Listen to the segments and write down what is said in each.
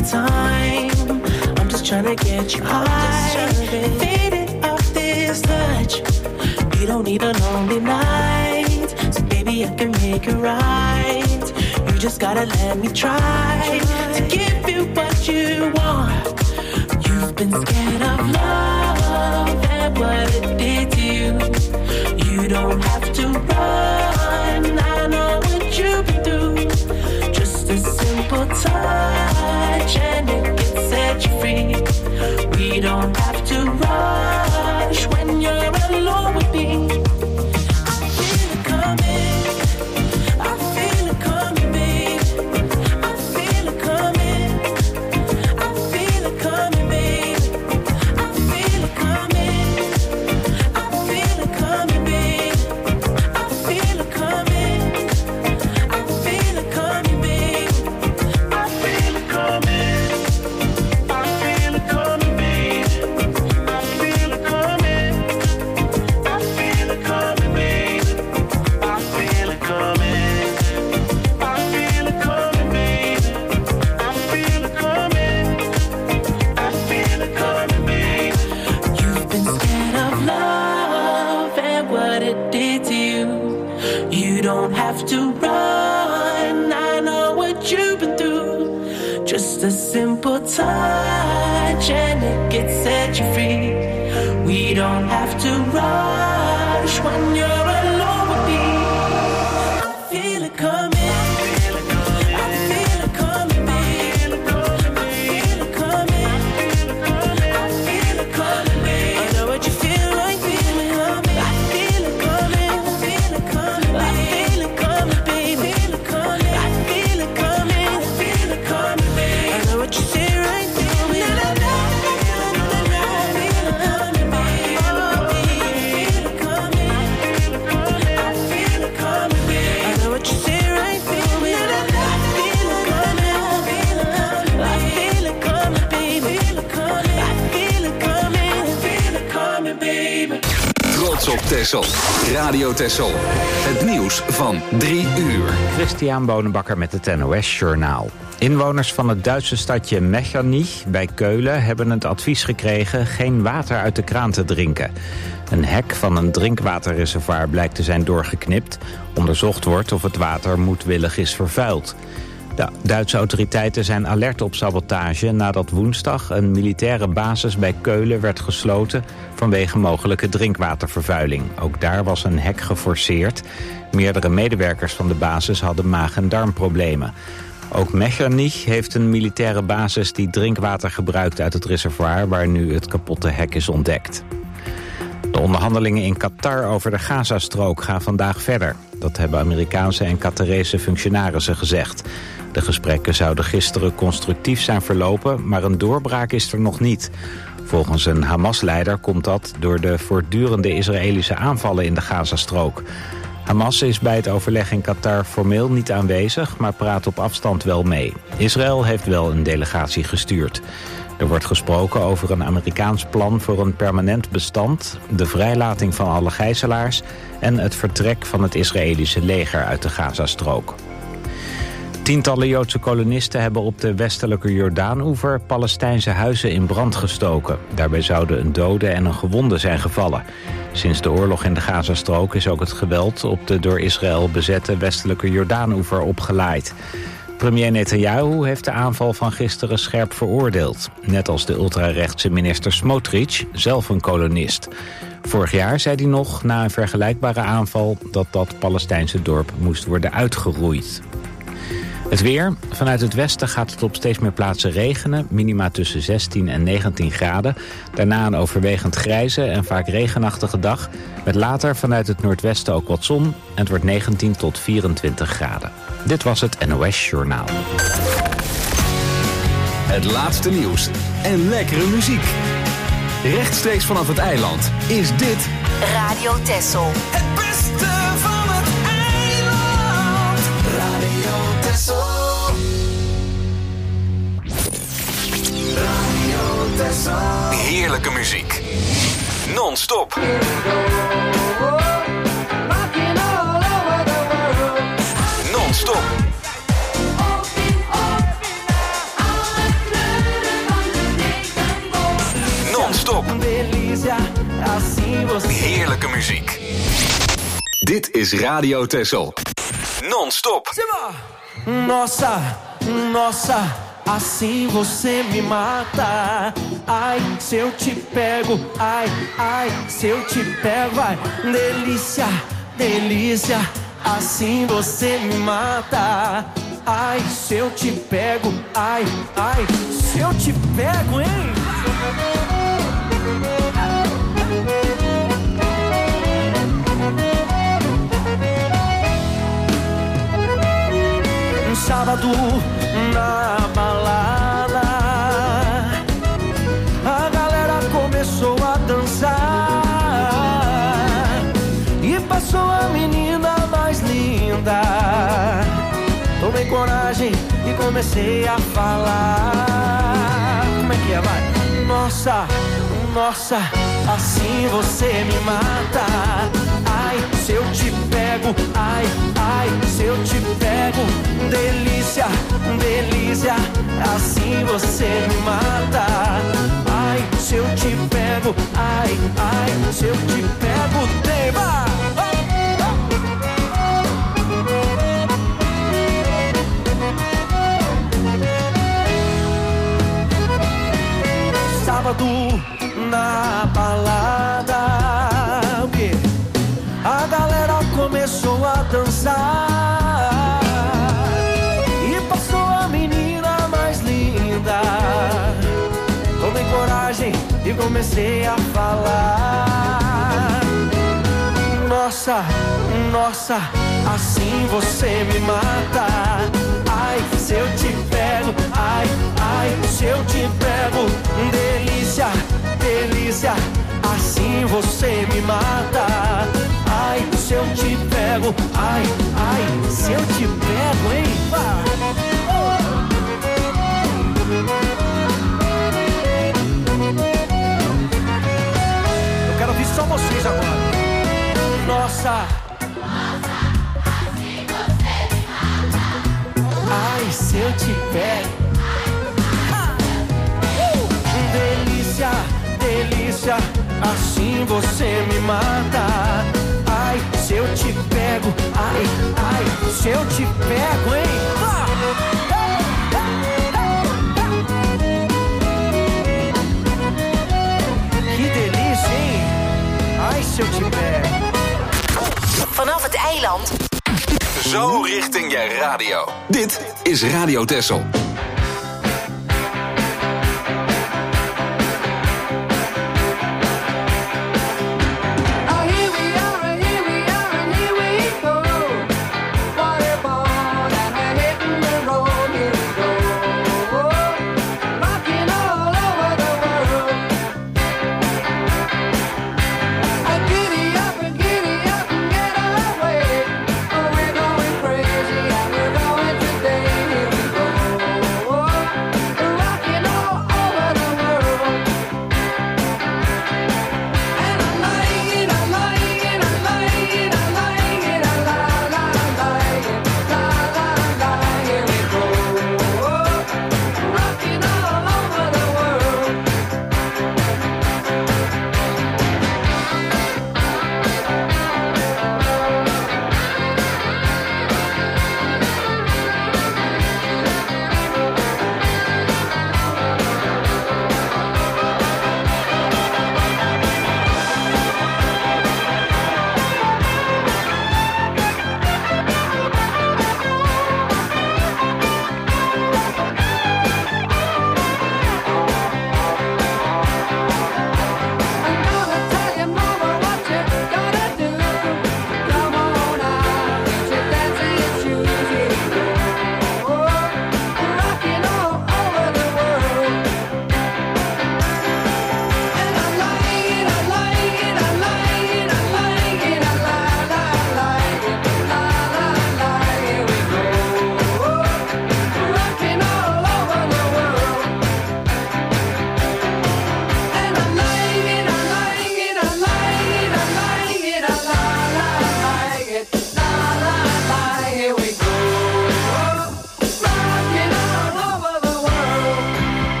the time. I'm just trying to get you high. Faded off this touch. You don't need a lonely night. So baby, I can make it right. You just gotta let me try to give you what you want. You've been scared of love and what it did to you. You don't have to run. I know what you've been through. Just a simple touch and it can set you free. We don't have to rush when you're alone with me. I feel it coming. I feel it coming, baby. I feel it coming. I feel it coming, baby. I feel it coming. I feel it coming, baby. I feel it coming. I feel it coming, baby. I feel it coming. I feel it coming, baby. I feel it coming. I feel it coming, baby. I feel it coming. I feel it coming, baby. I feel it coming. I feel it coming, baby. You've been scared of love and what it did to you. You don't have to run. I know what you've been through. Just a simple touch and it can set you free. We don't have to rush when you're alone with me. I feel it coming. I feel it coming, baby. I feel it coming. I feel it coming, baby. I know what you feel like, feel it coming. I feel it coming. I feel it coming, baby. I feel it coming, baby. I feel it coming. I feel it coming, baby. I know what you say right through me. I feel it coming, baby. I feel it coming. I feel it coming, baby. I know what you say right through me. I feel it coming. I feel it coming, baby. I feel it coming. I feel it coming, baby. Trots op Texel. Radio Texel. Het nieuws van 3 uur. Christian Bonenbakker met het NOS Journaal. Inwoners van het Duitse stadje Mechernich bij Keulen hebben het advies gekregen geen water uit de kraan te drinken. Een hek van een drinkwaterreservoir blijkt te zijn doorgeknipt. Onderzocht wordt of het water moedwillig is vervuild. De Duitse autoriteiten zijn alert op sabotage nadat woensdag een militaire basis bij Keulen werd gesloten vanwege mogelijke drinkwatervervuiling. Ook daar was een hek geforceerd. Meerdere medewerkers van de basis hadden maag- en darmproblemen. Ook Mechernich heeft een militaire basis die drinkwater gebruikt uit het reservoir waar nu het kapotte hek is ontdekt. De onderhandelingen in Qatar over de Gazastrook gaan vandaag verder. Dat hebben Amerikaanse en Qatarese functionarissen gezegd. De gesprekken zouden gisteren constructief zijn verlopen, maar een doorbraak is er nog niet. Volgens een Hamas-leider komt dat door de voortdurende Israëlische aanvallen in de Gazastrook. Hamas is bij het overleg in Qatar formeel niet aanwezig, maar praat op afstand wel mee. Israël heeft wel een delegatie gestuurd. Er wordt gesproken over een Amerikaans plan voor een permanent bestand, de vrijlating van alle gijzelaars en het vertrek van het Israëlische leger uit de Gazastrook. Tientallen Joodse kolonisten hebben op de westelijke Jordaanoever Palestijnse huizen in brand gestoken. Daarbij zouden een dode en een gewonde zijn gevallen. Sinds de oorlog in de Gazastrook is ook het geweld op de door Israël bezette westelijke Jordaanoever opgelaaid. Premier Netanyahu heeft de aanval van gisteren scherp veroordeeld. Net als de ultrarechtse minister Smotrich, zelf een kolonist. Vorig jaar zei hij nog, na een vergelijkbare aanval, dat Palestijnse dorp moest worden uitgeroeid. Het weer. Vanuit het westen gaat het op steeds meer plaatsen regenen. Minima tussen 16 en 19 graden. Daarna een overwegend grijze en vaak regenachtige dag. Met later vanuit het noordwesten ook wat zon. En het wordt 19 tot 24 graden. Dit was het NOS Journaal. Het laatste nieuws en lekkere muziek. Rechtstreeks vanaf het eiland is dit Radio Texel. Het beste van het eiland. Radio Texel. Radio Texel. heerlijke muziek. Non-stop. Non-stop. assim você... Heerlijke muziek. Dit is Radio Texel. Non-stop. Nossa, nossa, assim você me mata. Ai, se eu te pego, ai, ai, se eu te pego, vai. Delícia, delícia, assim você me mata. Ai, se eu te pego, ai, ai, se eu te pego, hein? Um sábado na balada, a galera começou a dançar e passou a menina mais linda. Tomei coragem e comecei a falar. Como é que é, vai? Nossa, nossa, assim você me mata. Ai, se eu te pego, ai, ai, se eu te pego. Delícia, delícia, assim você me mata. Ai, se eu te pego, ai, ai, se eu te pego, tema. Sábado na balada, a galera começou a dançar e passou a menina mais linda. Tomei coragem e comecei a falar. Nossa, nossa, assim você me mata. Ai, se eu te pego, ai, ai, se eu te pego. Delícia, delícia, assim você me mata. Ai, se eu te pego, ai, ai, se eu te pego, hein? Eu quero ouvir só vocês agora. Nossa, assim você me mata. ai, se eu te pego. Delícia, delícia, assim você me mata. Ai, se eu te pego, ai, ai, se eu te pego, hein? Que delícia, hein? Ai, se eu te pego. Vanaf het eiland. Zo richting je radio. Dit is Radio Texel. We're going crazy and we're going today. Here we go.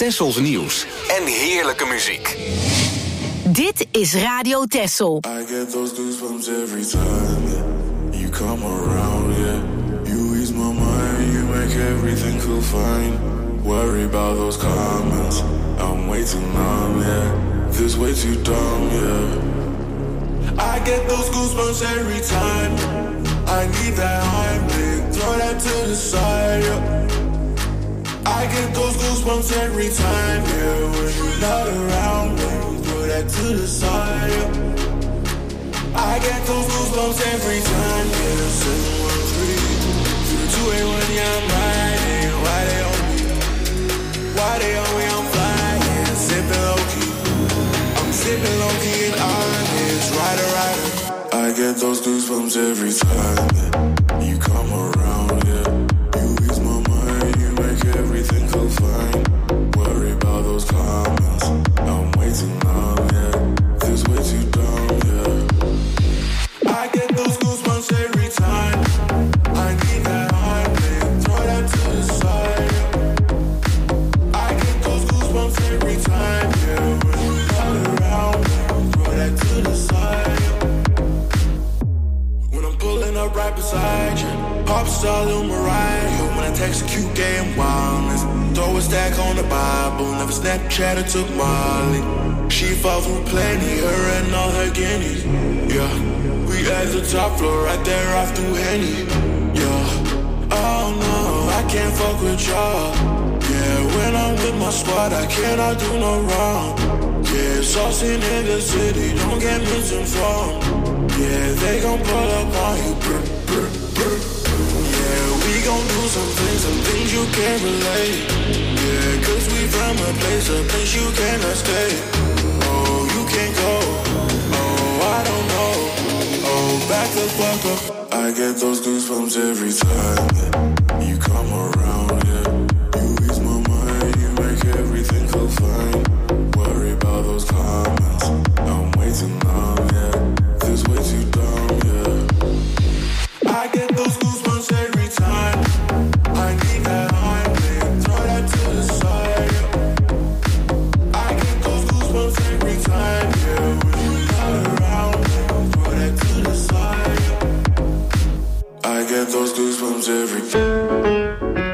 Tessels nieuws en heerlijke muziek. Dit is Radio Tessel. I get those goosebumps every time, yeah. You come around, yeah. You ease my mind, you make everything feel fine. Worry about those comments, I'm way too numb, yeah. This way too dumb, yeah. I get those goosebumps every time. I need that Heimlich, throw that to the side, yeah. I get those goosebumps every time, yeah. When you're not around me, throw that to the side, yeah. I get those goosebumps every time, yeah. 713 through 281, yeah, I'm riding. Why they on me? Why they on me? I'm flying, sipping low key. I'm sipping low key and honest, rider. I get those goosebumps every time, yeah. You come around, yeah. You ease my mind, you make everything feel fine. Worry about those comments, I'm way too numb, yeah. This way too dumb, yeah. I get those goosebumps every time. I need that Heimlich, throw that to the side, yeah. I get those goosebumps every time, yeah. When you're not around me, throw that to the side, yeah. When I'm pulling up right beside you, pop star Lil Mariah. When I text a cute gay and wildness, throw a stack on the Bible. Never Snapchat or took Molly. She fought through plenty, her and all her guineas. Yeah, we at the top floor, right there off through Henny. Yeah, oh no, I can't fuck with y'all. Yeah, when I'm with my squad, I cannot do no wrong. Yeah, saucing in the city, don't get misinformed. Yeah, they gon' pull up on you. Yeah, we gon' do some things you can't relate. Yeah, cause we from a place you cannot stay. Oh, you can't go. Oh, I don't know. Oh, back the fuck up. I get those goosebumps every time, yeah. You come around, yeah. You ease my mind, you make everything feel fine. Worry about those comments, I'm way too numb, yeah. This way too dumb, yeah. I get those goosebumps every time. I need that Heimlich, throw that to the side, yeah. I get those goosebumps every time, yeah. When you're not around me, throw that to the side, yeah. I get those goosebumps every time.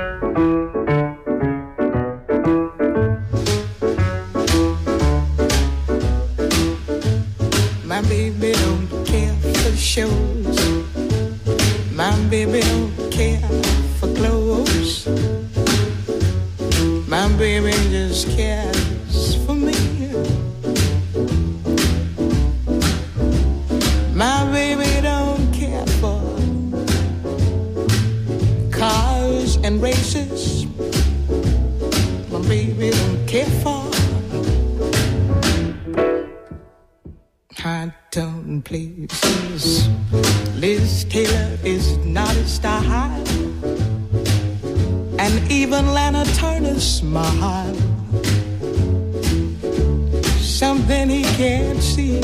My baby don't care for shows. My baby don't care for clothes. My baby just cares for me. My baby don't care for cars and races. My baby don't care for high-tone places. Liz Taylor is not a star, and even Lana Turner's smile, something he can't see.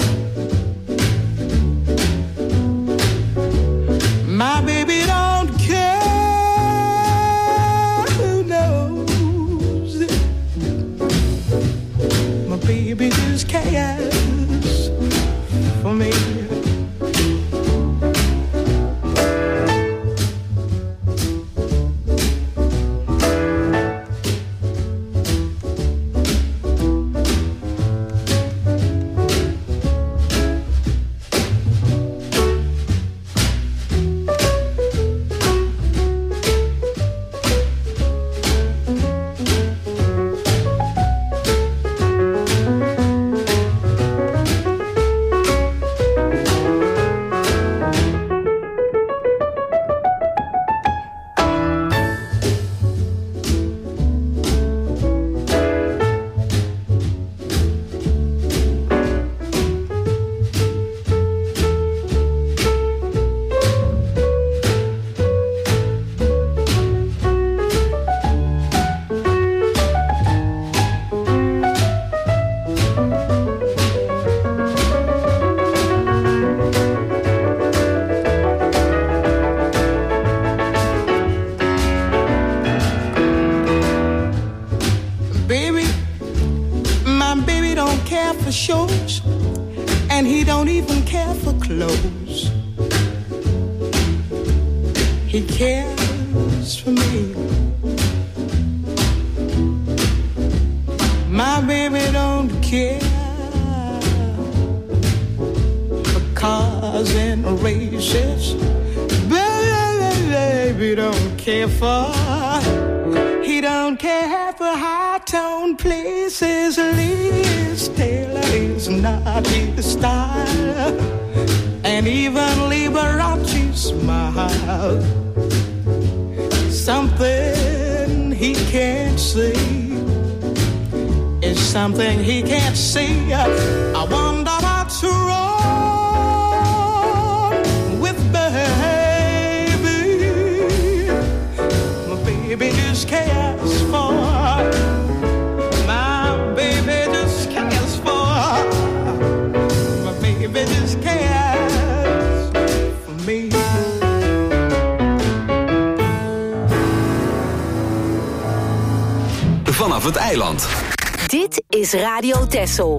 My baby don't care who knows. My baby just cares for me. shows, and he don't even care for clothes. He cares for me. My baby don't care for cars and races. Baby don't care for. He don't care for high-tone places. Liz Taylor is not his style, and even Liberace smile. Something he can't see is something he can't see. I wonder what's wrong with baby. My baby just cares for. My baby just cares for. My baby just cares for me. Vanaf het eiland. Dit is Radio Texel.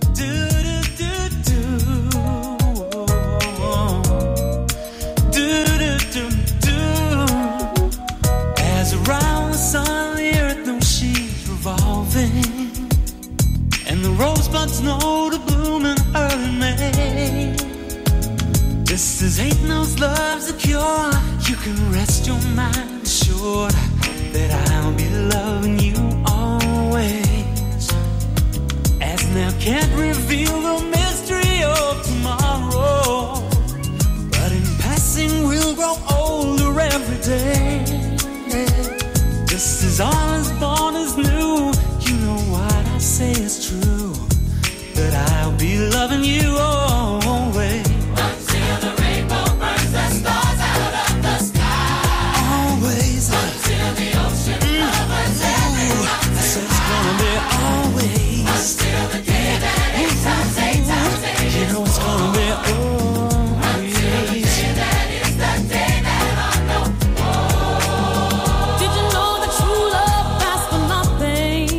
As around the sun, the earth knows she's revolving, and the rosebuds know to bloom in early May. This is ain't no's love's a cure. You can rest your mind assured that I'll be loving you always. As now can't reveal the mystery of tomorrow, but in passing we'll grow older every day. This is all as born as new. You know what I say is true, that I'll be loving you always. Until the rainbow burns the stars out of the sky. Always. Until the ocean covers every mountain. So it's gonna be always. Until the day that 8 times 8 times 8. You know it's gonna be always. Until the day that is the day that I know. Did you know that true love lasts for nothing?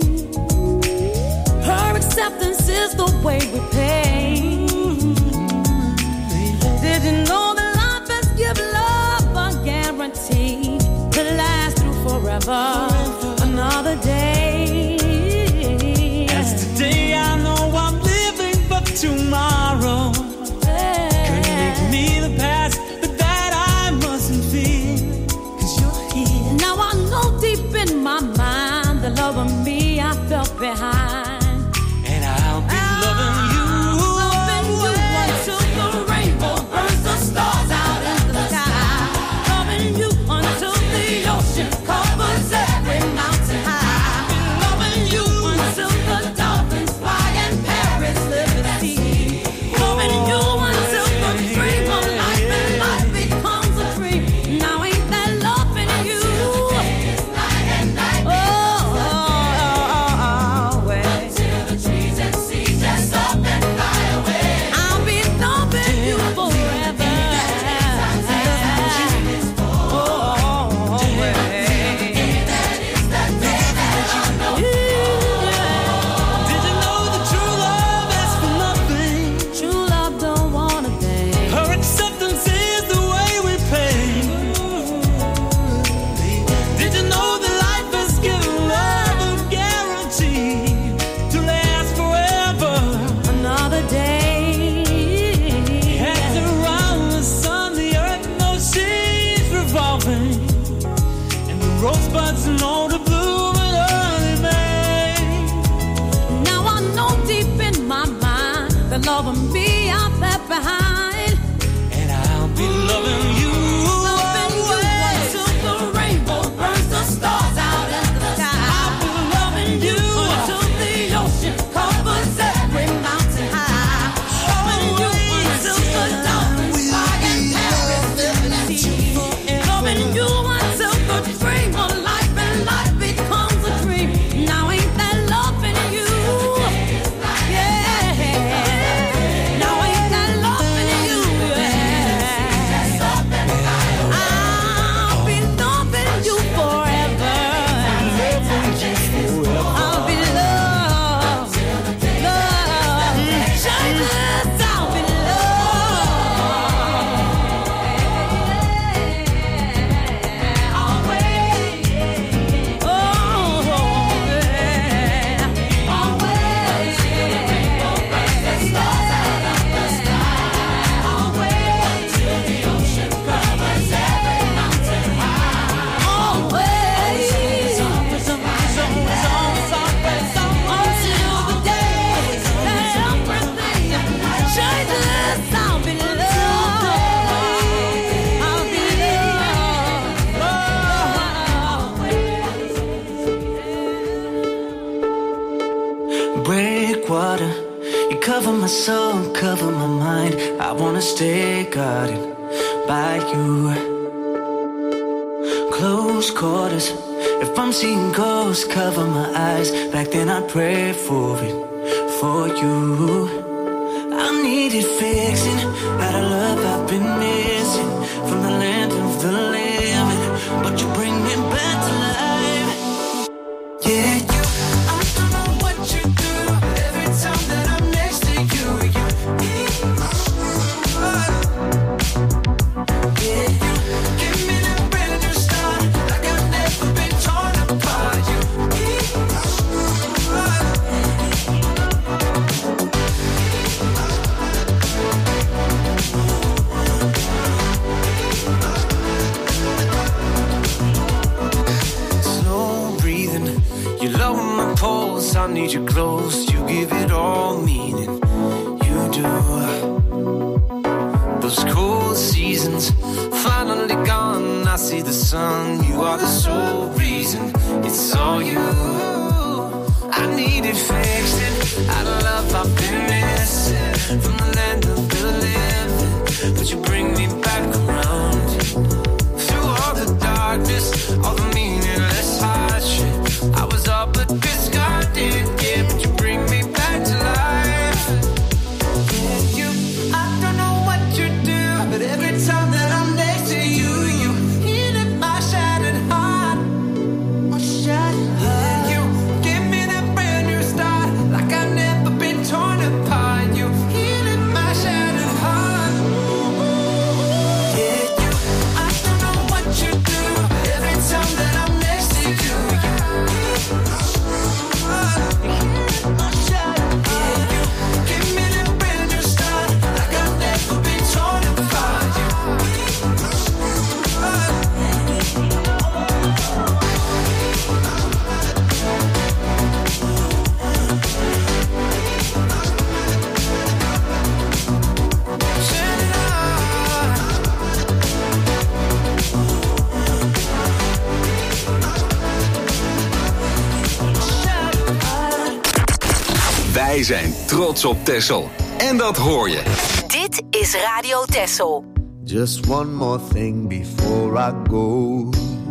Her acceptance is the way we pay. Did you know that life has given love a guarantee to last through forever? Another day. As today I know I'm living, but tomorrow could make me the past, but that I mustn't fear, 'cause you're here. Now I know deep in my mind the love of me I felt behind. And I'll be loving you. Loving you until the rainbow burns the stars out in the sky. Loving you until the ocean covers every mountain high. Loving you until the dolphins fly and Paris live at sea. Loving you until the dream of life and life becomes a dream. Now ain't that loving you? Until the trees and seas just up and fly away. I'll be loving you forever. Did you know that true love asks for nothing? True love don't want a thing. Her acceptance is the way we pay. Did you know that life has given love a guarantee to last forever? Another day. As around the sun, the earth knows she's revolving, and the rosebuds know to bloom in early May. Now I know deep in my mind the love of me I left behind. And I'll be loving you. Loving you until the rainbow burns the stars out in the sky. I'll be loving you Until the ocean covers every mountain high. Loving you until the dolphins fly and Paris live at sea. Loving you until the dream of life and life becomes a dream. Now ain't that loving you? Yeah. Now ain't that loving you? Yeah. I'll be loving you forever. I'll be loved, loved, soul, cover my mind. I wanna stay guarded by you. Close quarters. If I'm seeing ghosts, cover my eyes. Back then I prayed for it, for you. I needed fixing, out of love I've been missing, from the land of the living, but you bring me back to life. Yeah, you, I don't know what you do, every time that I'm next to you, you yeah, you give me that brand new start, like I've never been torn apart, you I need you close, you give it all meaning, you do. Those cold seasons finally gone, I see the sun, you are the sole reason, it's all you. I need it fixing, out of love I've been missing, from the land of the living, but you bring me back around. Through all the darkness, all the meaningless hardship, I was all but discarded, yeah, but you bring me back to life. Yeah, you, I don't know what you do, but every time that I'm next to you, you heal my shattered heart, my shattered heart. Yeah, you give me that brand new start, like I've never been torn apart. You heal my shattered heart. Yeah, you, I don't know what you do, but every time that I'm next to you, Wij zijn trots op Texel. En dat hoor je. Dit is Radio Texel. Just one more thing before I go.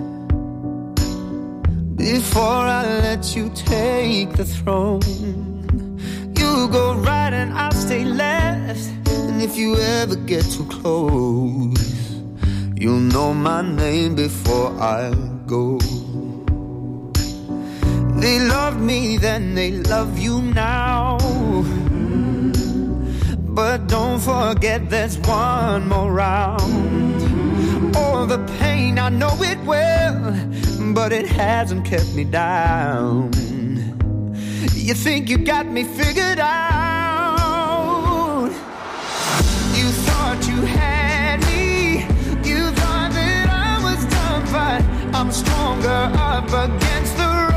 Before I let you take the throne. You go right and I'll stay left. And if you ever get too close, you'll know my name before I go. They loved me then, they love you now. But don't forget there's one more round. All the pain, I know it well, but it hasn't kept me down. You think you got me figured out. You thought you had me. You thought that I was done, but I'm stronger up against the ropes.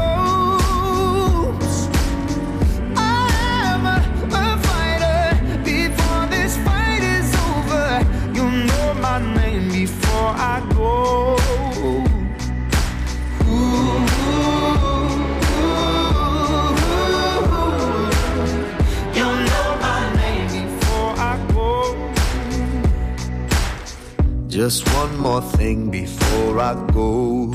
I'm a fighter. Before this fight is over, you'll know my name before I go. Just one more thing before I go.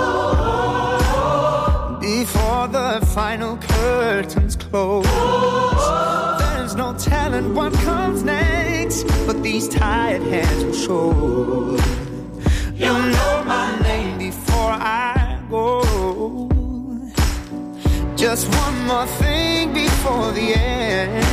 Before the final curtains close. There's no telling what comes next, but these tired hands will show. You'll know my name before I go. Just one more thing before the end.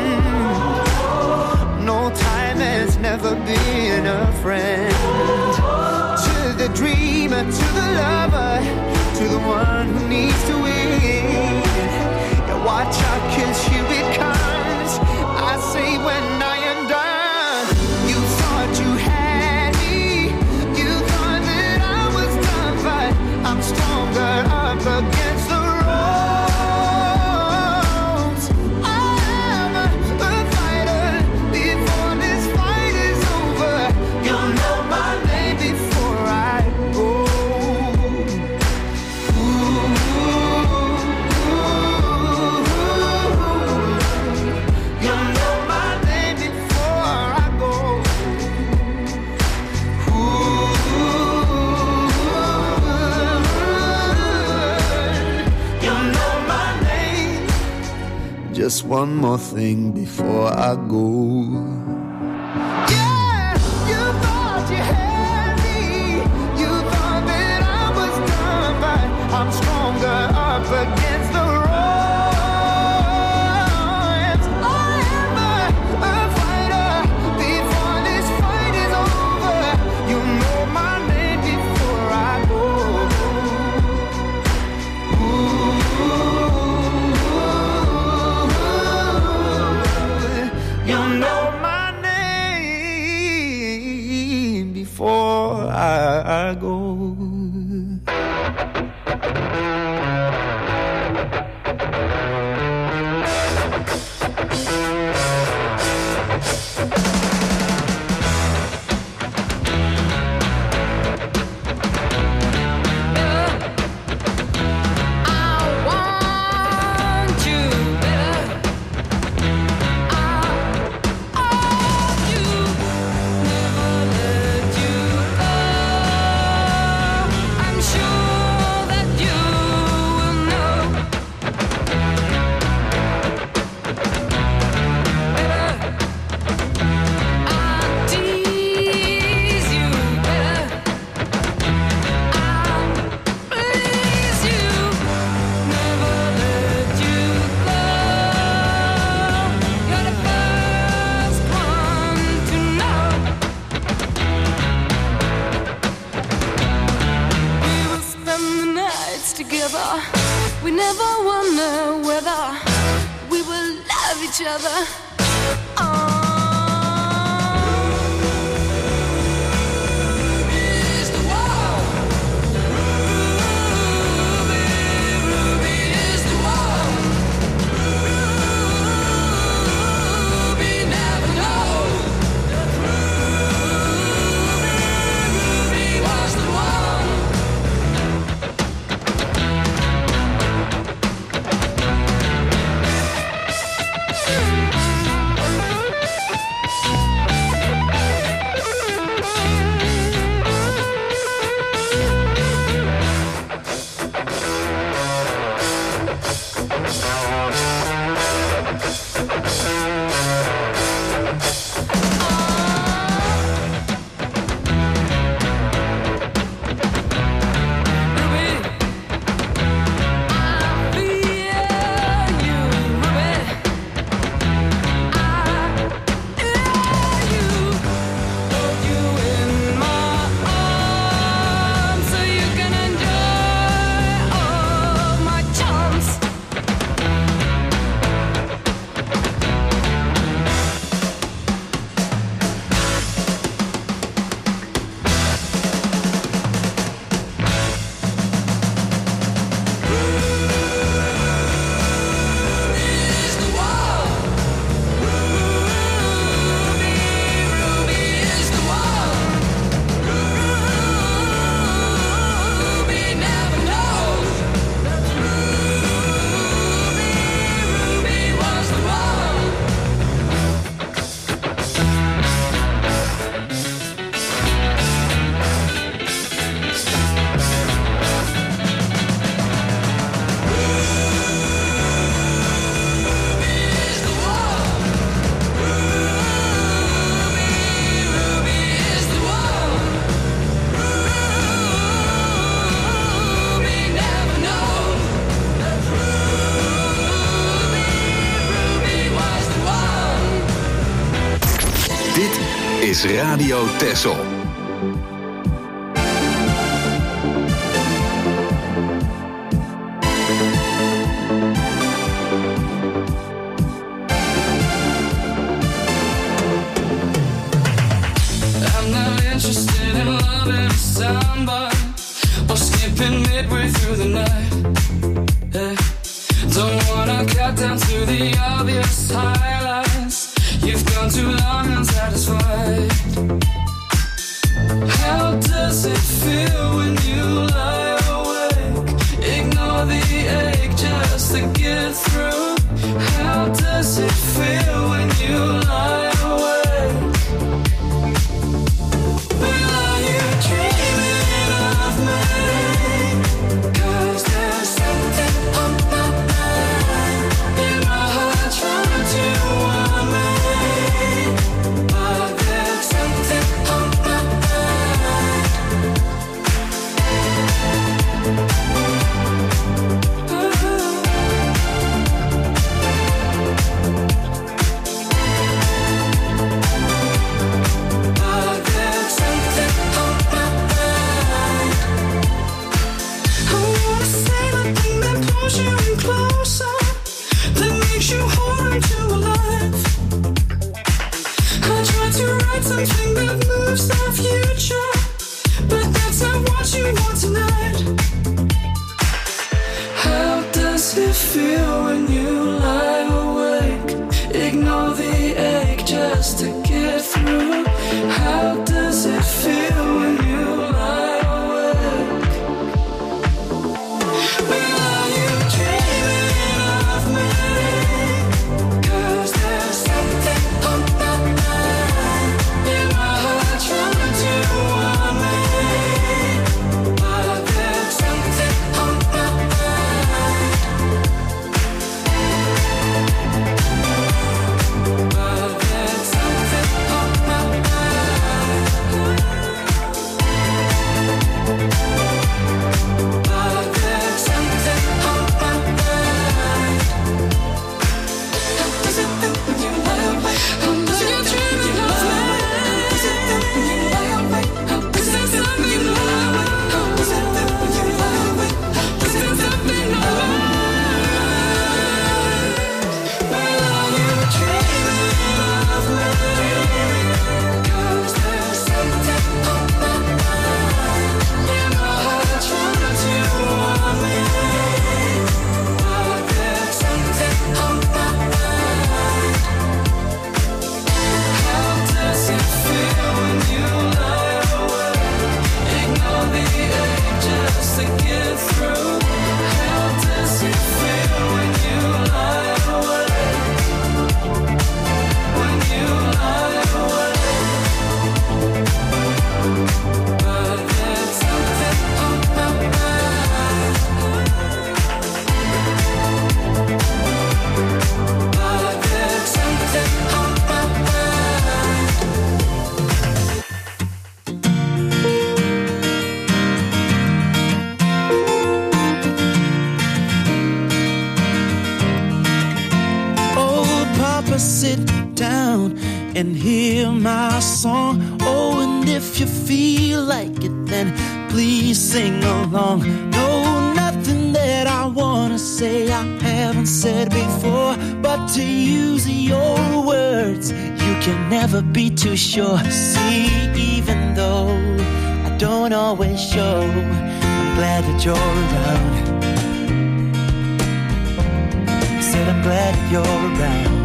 No time has never been a friend. To the dreamer, to the lover, to the one who needs to win. Yeah, watch out, 'cause here it comes. I say when I am done. You thought you had me. You thought that I was done, but I'm stronger up against the ropes. I'm a fighter. Before this fight is over, you'll know my name before I go. You'll know my just one more thing before I go. Yeah, you thought you had me. You thought that I was done, but I'm stronger up against the odds. I am a fighter. Before this fight is over, you know my name before I go. You know my name before I go. We never wonder whether we will love each other. Is Radio Texel. I'm not interested in loving somebody or skipping midway through the night. Yeah. Don't wanna cut down to the obvious highlights. You've gone too long unsatisfied. How does it feel when you lie awake? Ignore the ache just to get through. How does it feel when you lie awake? Well, are you dreaming of me? 'Cause there's something on my mind in my heart. want tonight. How does it feel when you lie awake? Ignore the ache just to get through. How does it feel when you lie awake? Well, are you dreaming of me? 'Cause there's something on my mind. In my heart trying to warn me. But there's something on my mind. But there's something on my mind. But there's something on my mind. How does it feel when you lie awake? How does it feel when you lie awake? How does it feel when you lie awake? How does it feel when you lie awake? How does it feel when you lie awake? How does it feel when you lie awake? Well, are you dreaming of me? 'Cause there's something on my mind. In my heart trying to warn me. But there's something on my mind. How does it feel when you lie awake? Ignore the ache just to get through. How does it feel when you lie awake? When you lie awake. But there's something on my mind. But there's something on my mind. Oh, Papa, sit down and hear my song. Oh, and if you feel like it, then please sing along. No, nothing that I wanna say I haven't said before, but to use your words, you can never be too sure. See, even though I don't always show, I'm glad that you're around. Said I'm glad that you're around.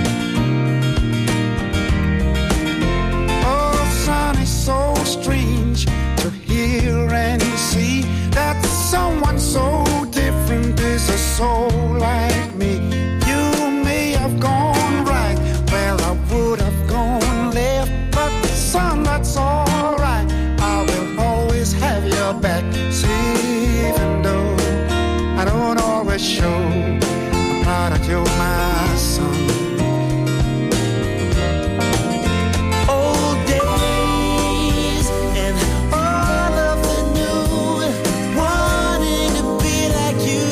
Oh, son, it's so strange to hear and see that someone so different is a soul like me. You may have gone right where I would have gone left, but son, that's alright. I will always have your back. See, even though I don't always show, I'm proud that you're my son. Old days and all of the new, wanting to be like you.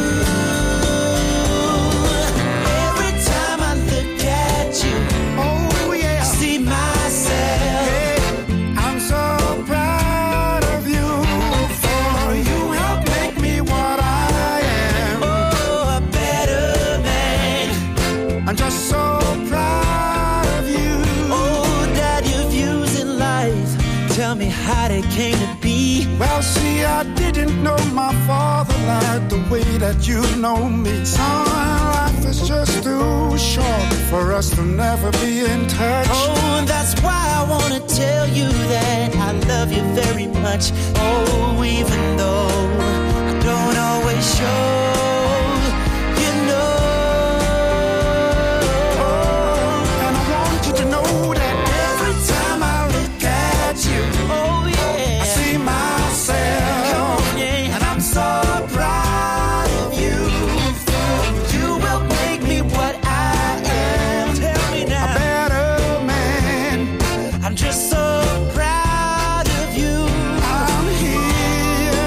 Every time I look at you, oh yeah, I see myself. Hey, I'm so proud of you, for you help make me what I am. Oh, a better man. I'm just so proud of you. Oh, Dad, your views in life, tell me how they came to be. Well, see, I didn't know my father like the way that you know me. Son, life is just too short for us to never be in touch. Oh, and that's why I wanna tell you that I love you very much. Oh, even though I don't always show, you know. And I want you to know that every time I look at you, oh yeah, I see myself. Yeah. And I'm so proud of you. You will make me what I am. Tell me now, a better man. I'm just so proud of you. I'm here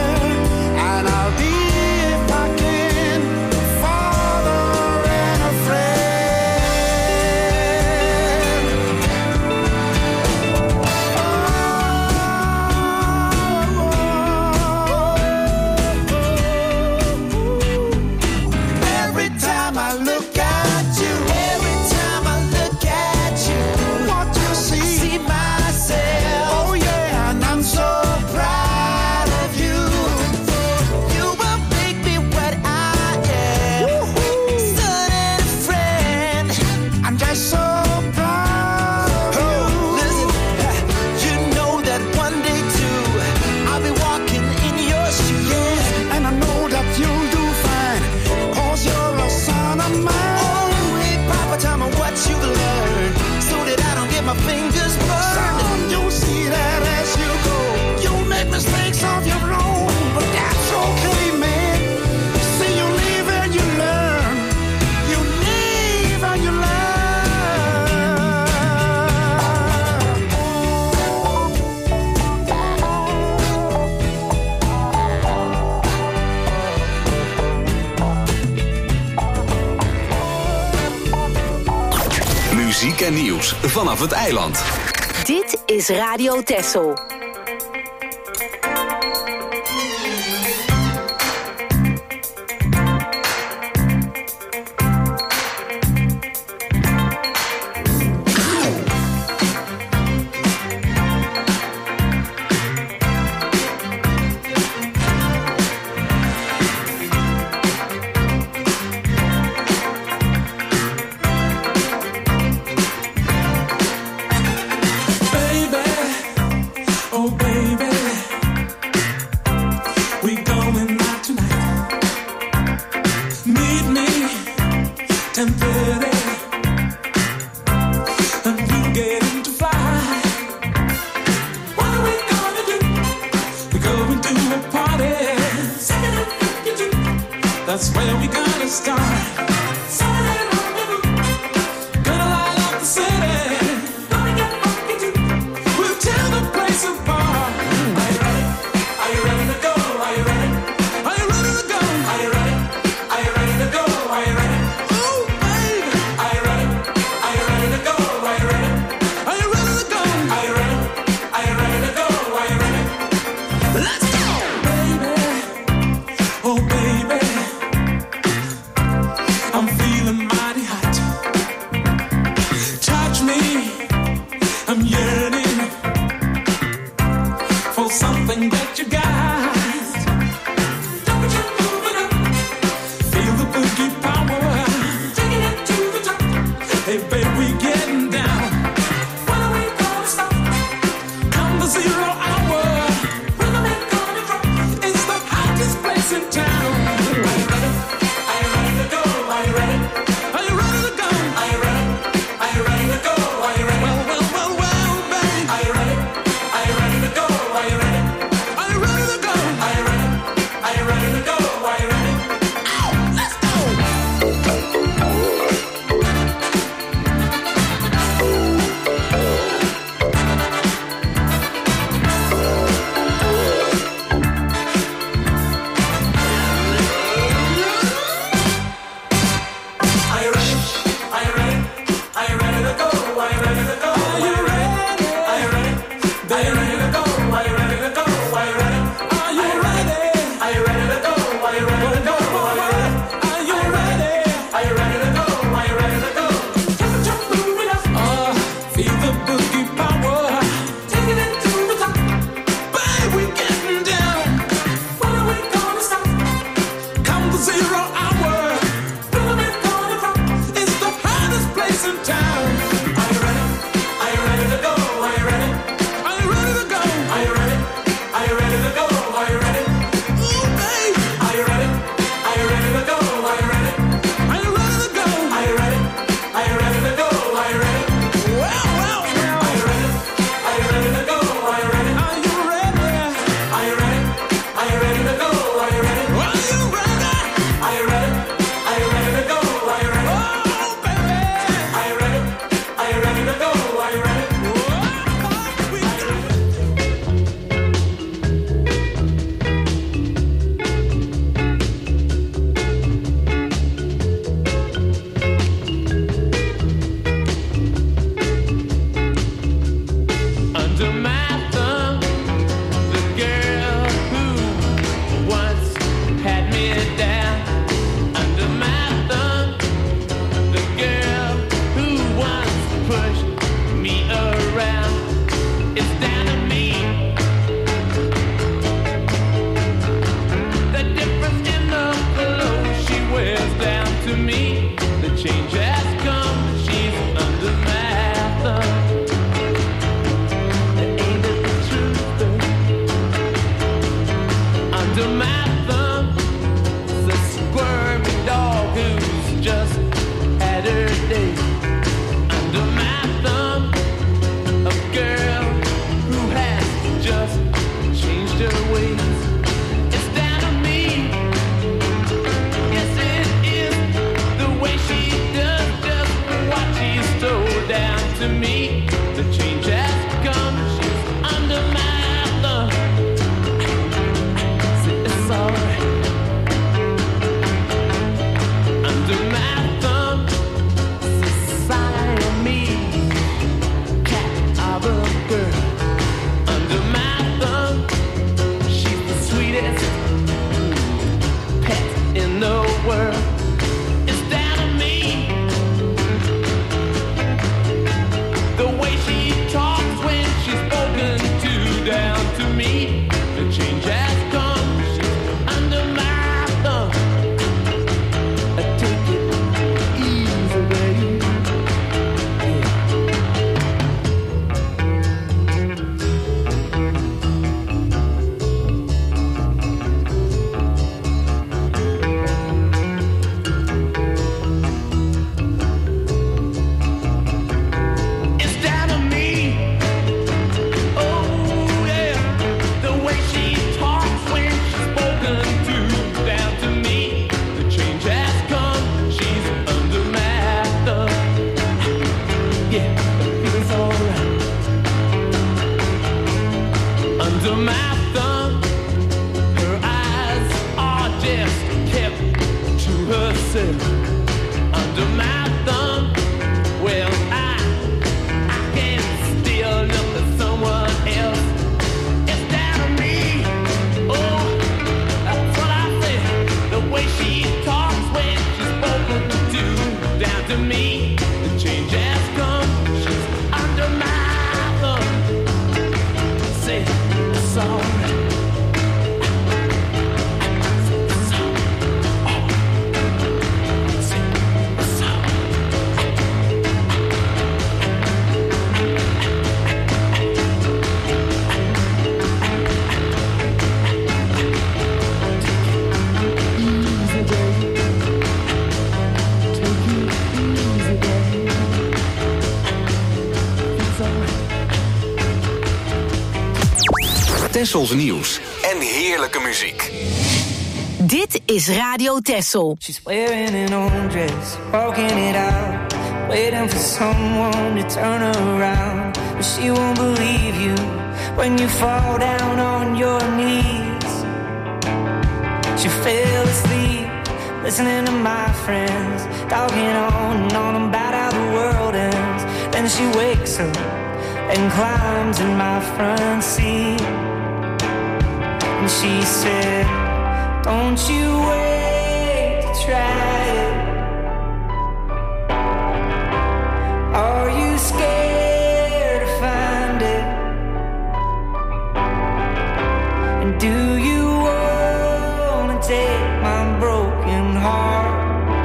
muziek en nieuws vanaf het eiland. Dit is Radio Texel. It's all Tessels nieuws en heerlijke muziek. Dit is Radio Tessel. She's wearing an old dress, walking it out, waiting for someone to turn her around. But she won't believe you when you fall down on your knees. She fell asleep, listening to my friends, talking on about how the world ends. Then she wakes up and climbs in my front seat. And she said, don't you wait to try it. Are you scared to find it? And do you wanna take my broken heart?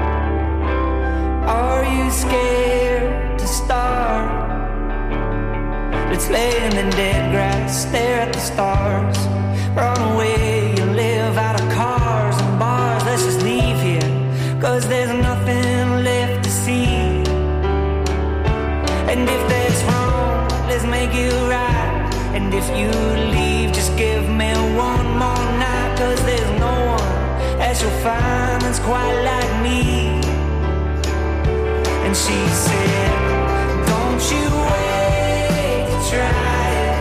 Are you scared to start? Let's lay in the dead grass, stare at the stars, run away and live out of cars and bars. Let's just leave here, 'cause there's nothing left to see. And if there's wrong, let's make it right. And if you leave, just give me one more night. 'Cause there's no one else you'll find that's quite like me. And she said, don't you wait to try it.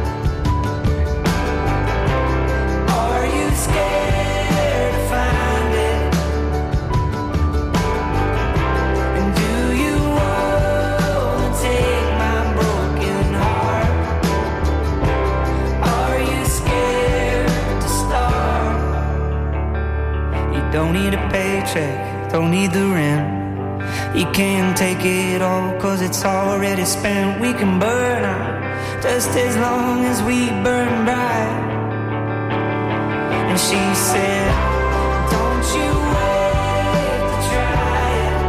Are you scared to find it? And do you wanna take my broken heart? Are you scared to start? You don't need a paycheck, don't need the rent. You can't take it all, 'cause it's already spent. We can burn out just as long as we burn bright. And she said, don't you wait to try it.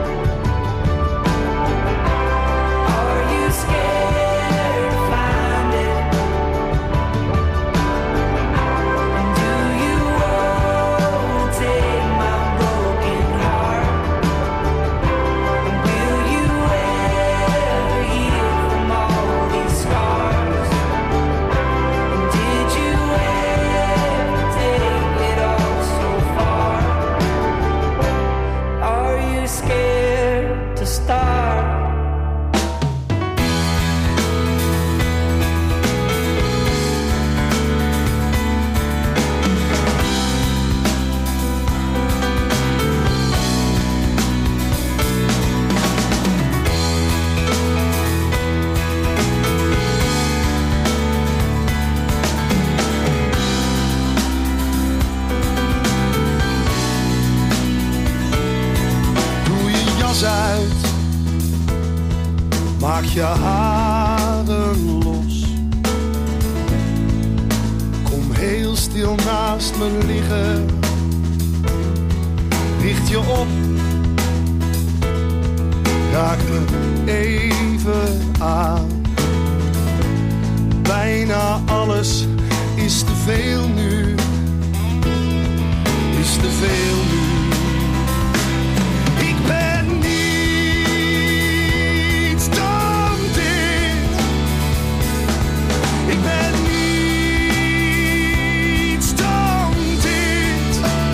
Are you scared to find it? And do you wanna take my broken heart? And will you ever heal from all these scars? And did you ever take it all so far? Are you scared to start? Doe je jas uit, maak je haren los. Kom heel stil naast me liggen, richt je op, raak me even aan. Bijna alles is te veel nu, is te veel nu. Ik ben niets dan dit. Ik ben niets dan dit.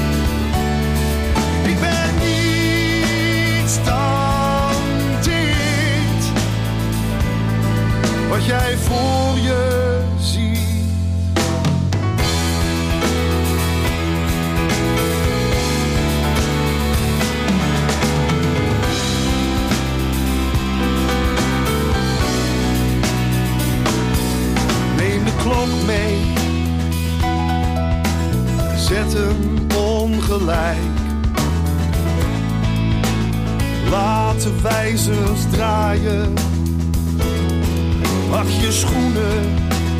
Ik ben niets dan dit. Wat jij voor je ziet. Neem de klok mee, zet hem ongelijk. Laat de wijzers draaien, wacht je schoenen,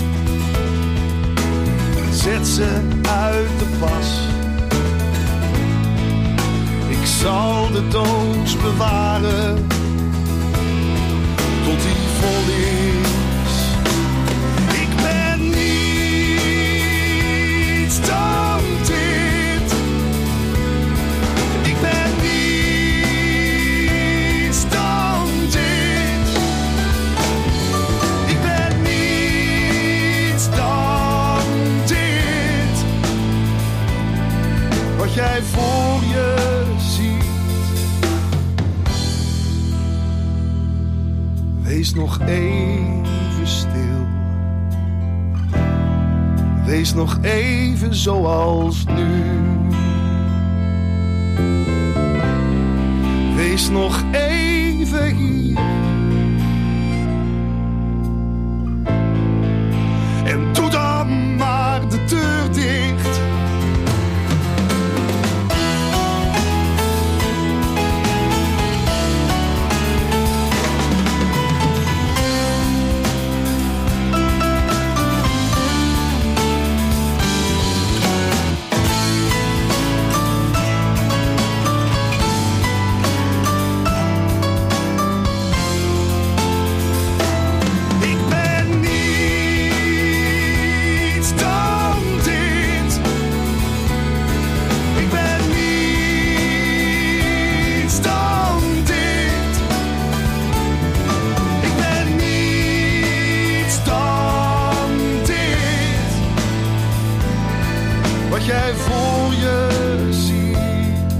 zet ze uit de pas. Ik zal de doos bewaren tot die vol is. Ik ben niets dan dit. Ik ben niets dan dit. Ik ben niets dan wat jij voor je ziet. Wees nog even stil. Wees nog even zoals nu. Wees nog even hier. En doe dan maar de deur dicht. Wat jij voor je ziet.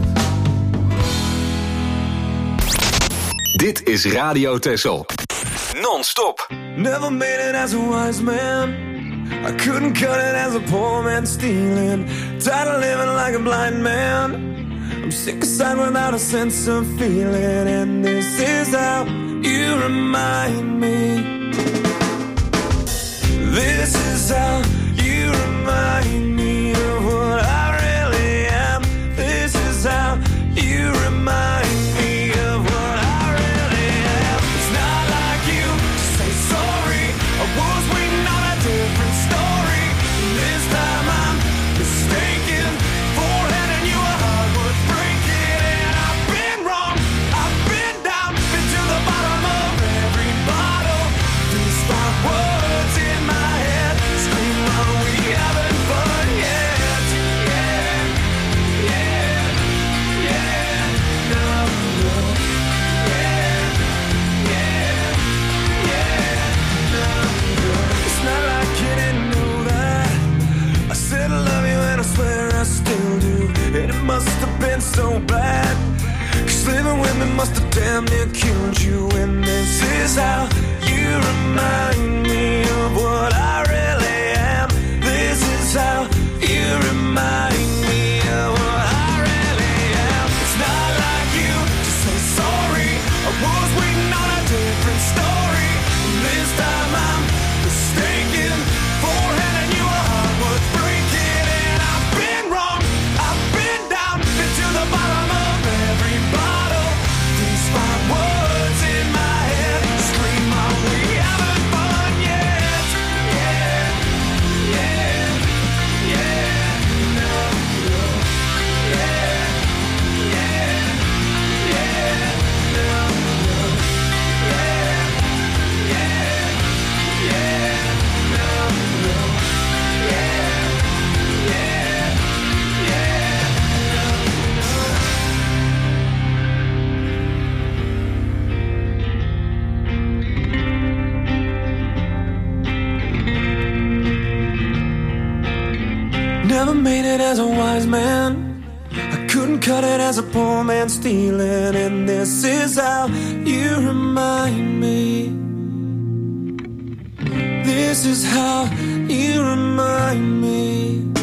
Dit is Radio Texel. Non-stop. Never made it as a wise man. I couldn't cut it as a poor man stealing. Tired of living like a blind man. I'm sick aside without a sense of feeling. And this is how you remind me. This is how you remind me of what I really am. This is how you remind me of what I really am. It's not like you to say sorry. I was waiting on a different story. This time I'm mistaken for handing you a heart worth breaking. And I've been wrong, I've been down, been to the bottom of every bottle. These five words in my head scream, are we having fun yet? Yeah, yeah, yeah, no, no. Yeah, yeah, yeah, no, no. It's not like you didn't know that I said I love you and I swear I still do. And it must have been so bad, 'cause living with me must have damn near killed you. And this is how you remind me of what I really am. This is how you remind me of what I really am. It's not like you to say sorry. I was waiting on a different story. This time I'm mistaken for handing you a heart worth breaking. And I've been wrong, I've been down, been to the bottom of every bottle. These five words in my head scream, are we having fun yet? Yeah, yeah, yeah, no, no. Yeah, yeah, yeah, no, no. Yeah, yeah, yeah, no, no. Yeah, yeah, yeah, Never made it as a wise man. I couldn't cut it as a poor man stealing. And this is how you remind me. This is how you remind me.